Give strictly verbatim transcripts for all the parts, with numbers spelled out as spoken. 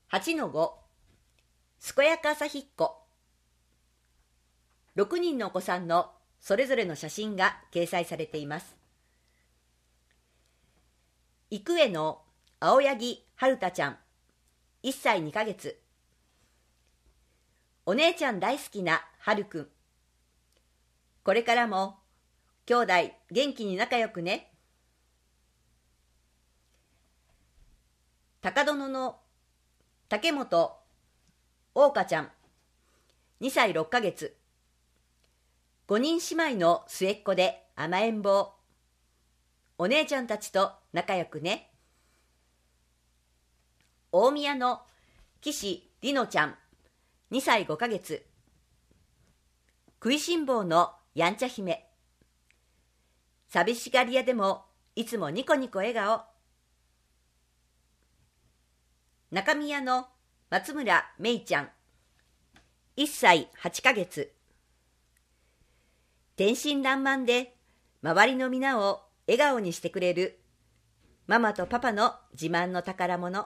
はちのご、健やか朝ひっこ。ろくにんのお子さんのそれぞれの写真が掲載されています。育英の青柳春太ちゃん、いっさいにかげつ。お姉ちゃん大好きな春くん。これからも兄弟元気に仲良くね。高殿の竹本桜花ちゃん、にさいろっかげつ。ごにん姉妹の末っ子で甘えん坊。お姉ちゃんたちと仲良くね。大宮の岸里乃ちゃん、にさいごかげつ。食いしん坊のやんちゃ姫。寂しがり屋でもいつもニコニコ笑顔。中宮の松村めいちゃん、いっさいはちかげつ。天真爛漫で周りの皆を笑顔にしてくれるママとパパの自慢の宝物。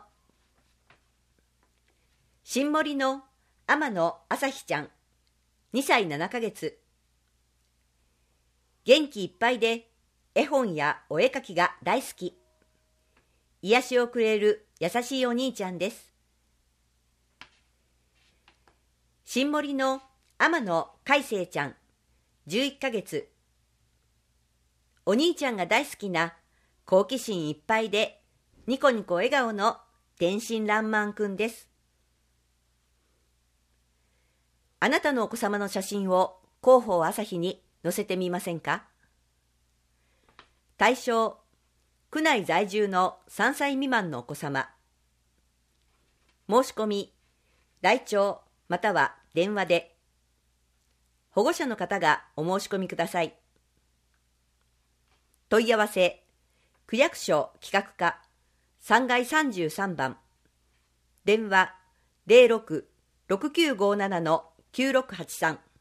新森の天野朝日ちゃん、にさいななかげつ。元気いっぱいで絵本やお絵かきが大好き。癒しをくれる優しいお兄ちゃんです。新森の天野海星ちゃん、じゅういっかげつ。お兄ちゃんが大好きな好奇心いっぱいでニコニコ笑顔の天真爛漫くんです。あなたのお子様の写真を広報朝日に載せてみませんか？対象、区内在住のさんさい未満のお子様。申し込み、来庁または電話で。保護者の方がお申し込みください。問い合わせ、区役所企画課さんがいさんじゅうさんばん。電話 ゼロろく ろくきゅうごなな のきゅうろくはちさん。